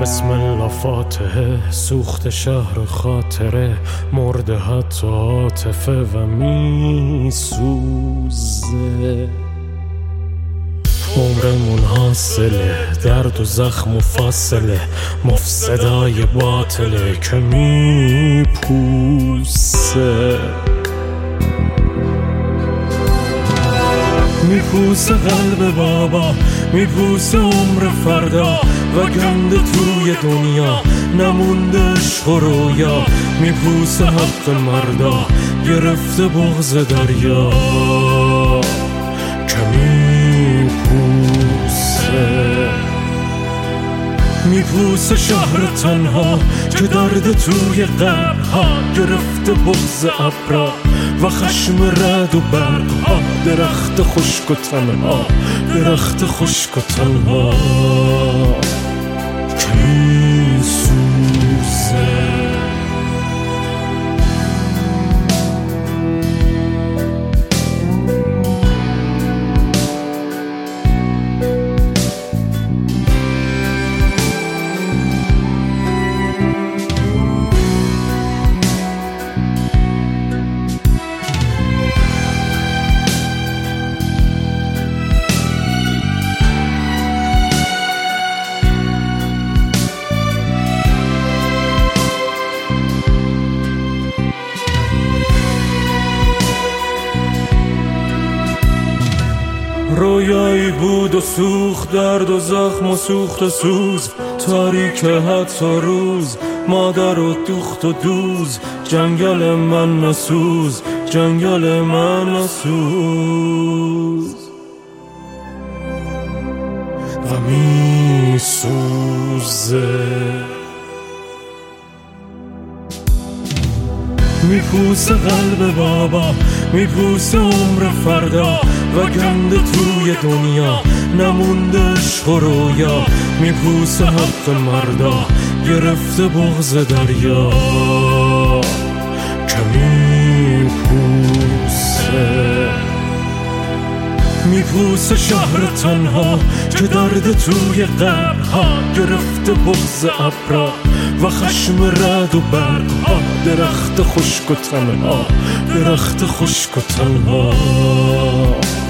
بسم الله فاتحه، سوخت شهر خاطره، مرده حتی عاطفه و می سوزه. عمرمون حاصله، درد و زخم و فاصله، مفسدای باطله که می پوسه. میپوسه قلب بابا، میپوسه عمر فردا و گنده توی دنیا نمونده عشق و رویا. میپوسه حق مردا، گرفته بغض دریا که میپوسه. میپوسه شهر تنها که درد توی قلبها گرفته بغض ابرا و خشم رد و برگها. درخت خشک و تنها، درخت خشک و تنها که میسوزه. رویایی بود و سوخت، درد و زخم و سوخت و سوز، تاریک حدس و روز، مادر و دوخت و دوز. جنگل من نسوز، جنگل من نسوز و می سوزه. میپوسه قلب بابا، میپوسه عمر فردا و گنده توی دنیا نمونده عشق و رویا. میپوسه حق مردا، گرفته بغض دریا که میپوسه. میپوسه شهر تنها که درد توی قلبها گرفته بغض ابرا و خشم رد و برگها. درخت خشک و تنها، درخت خشک و تنها